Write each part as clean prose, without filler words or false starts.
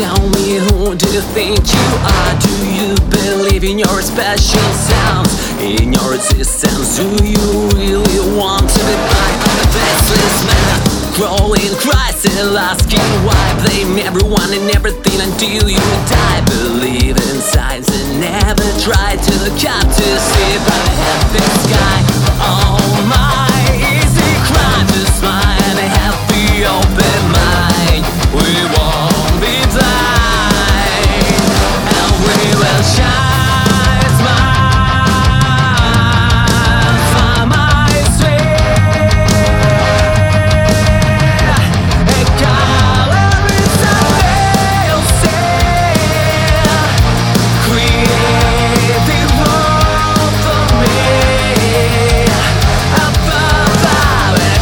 Tell me, who do you think you are? Do you believe in your special sounds? In your existence, do you really want to be part of the faceless man? Crawling, cries, still asking why. Blame everyone and everything until you die. Believe in science and never try to cut to see by the happy sky. Oh my, easy crime to smile and a happy open mind. We won't be blind, and we will shine. Smile, smile, my sweet. A color is a veil, create the world for me. Above all I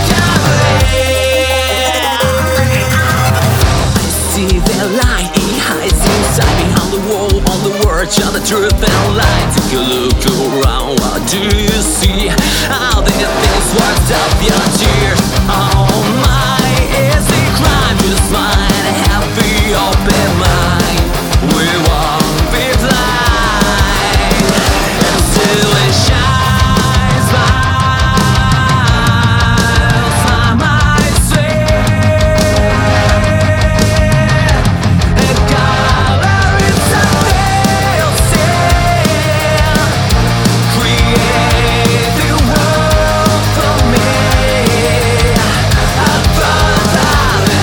see the light, it hides inside, behind the wall, on the verge of the truth and light. Take a look around, what do you see? How the things washed up your tears. Oh my, is it crime to smile, a happy open mind? We won't be blind, and still it shines. Smile, smile, my sweet. A color is a veil, create the world for me. Above all the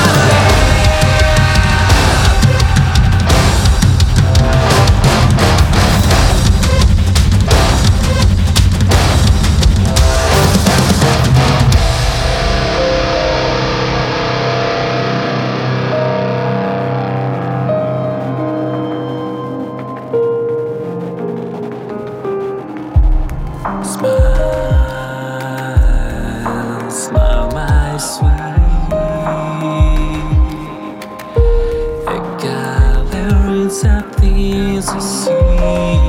Smile, smile, my sweet. A gathering of things to see.